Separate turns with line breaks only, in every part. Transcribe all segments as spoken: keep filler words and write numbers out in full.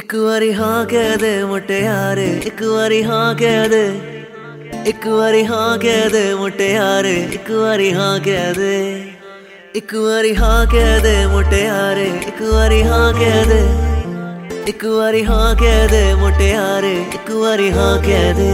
एक बारी हाँ कह दे मुटियारे, एक बारी हाँ कह दे, एक बारी हाँ कह दे मुटियारे, एक बारी हाँ कह दे, एक बारी हाँ कह दे मुटियारे, एक बारी हाँ कह दे, एक बारी हाँ कह दे मुटियारे, एक बारी हाँ कह दे।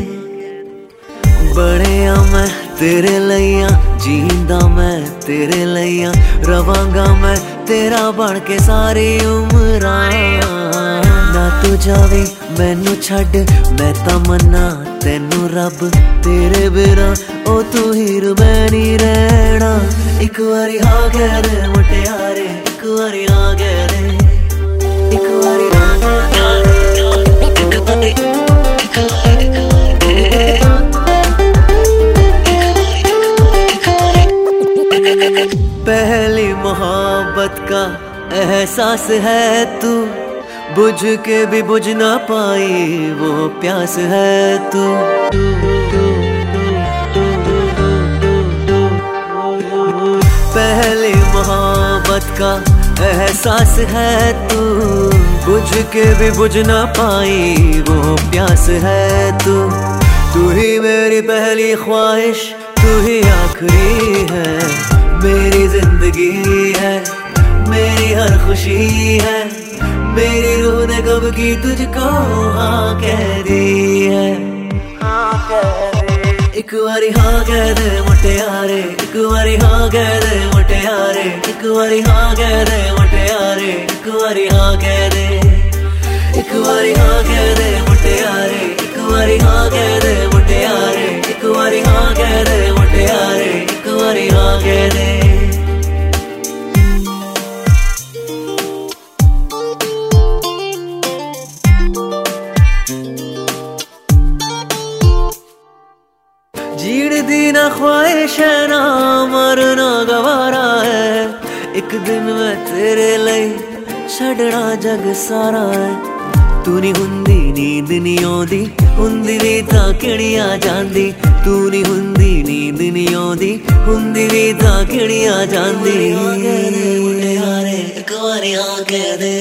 बड़िया मैं तेरे लइया, जींदा मैं तेरे लइया, रवांगा मैं तेरा बन के सारी उम्र। ना तू जावे मैनू छड्ड, मैं तां मन्ना तेनू रब, तेरे बिना ओ तू हीर मैं नहीं रहना। एक बारी हाँ कह दे मुटियारे, एक बारी हाँ कह दे, एक बारी हाँ कह दे, एक बारी पहली मोहब्बत का एहसास है तू, बुझ के भी बुझ ना पाई वो प्यास है तू। पहली मोहब्बत का एहसास है तू, बुझ के भी बुझ ना पाई वो प्यास है तू। तू ही मेरी पहली ख्वाहिश, तू ही आखिरी है, मेरी जिंदगी है, मेरी हर खुशी है, मेरी रूह ने कब की तुझको हाँ कह दी है, हाँ कह दे। एक बारी हाँ कह दे मुटियारे, एक बारी हाँ कह दे मुटियारे, एक बारी हाँ कह दे मुटियारे, एक बारी हाँ कह दे, एक बारी हाँ कह दे मुटियारे, एक बारी हाँ कह दे मुटियारे, एक बारी हाँ कह दे मुटियारे, एक बारी हाँ कह दे। जीण दी ना ख्वाहिश है ना मरना गवारा है, एक दिन मैं तेरे लई छड़ना जग सारा है। तू नी हुंदी नींद नी आउंदी, हुंदी वी तां किहड़ियां जांदी, तू नी हुंदी नींद नी आउंदी, हुंदी वी तां किहड़ियां जांदी। मुटियारे एक बारी हाँ कह दे,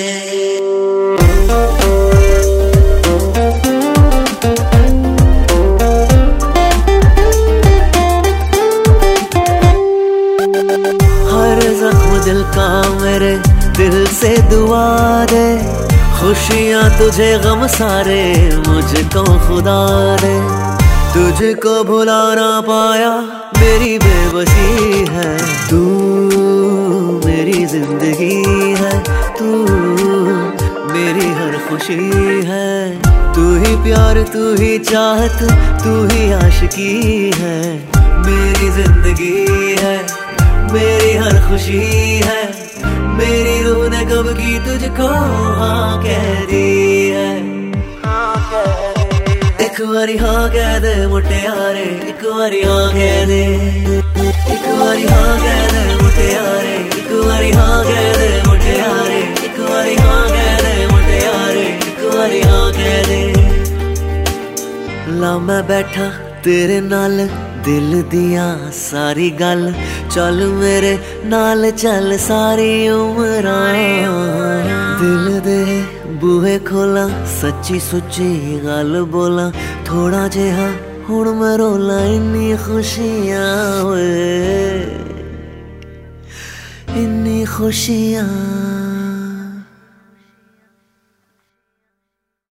दिल का मेरे दिल से दुआ दे, खुशियाँ तुझे गम सारे मुझको खुदा दे। तुझको भुला ना पाया मेरी बेबसी है, तू मेरी जिंदगी है, तू मेरी हर खुशी है। तू ही प्यार, तू ही चाहत, तू ही आशिकी है, मेरी जिंदगी है, मेरी हर खुशी है, मेरी रूह ने कब की तुझको हाँ कह दी है, हाँ कह दे। एक बारी हाँ कह दे मुटियारे, एक बारी हाँ कह दे, एक बारी हाँ कह दे मुटियारे, एक बारी हाँ कह दे मुटियारे, एक बारी हाँ कह दे मुटियारे, एक बारी हाँ कह दे। ला मैं बैठा तेरे नाल दिल दिया सारी गल, चल मेरे नाल चल सारी उम्र। दिल दे बूहे खोला, सच्ची सुच्ची गल बोला, थोड़ा जिहा हुण मैं रोला, इन्नी खुशियां होए, इन्नी खुशियां।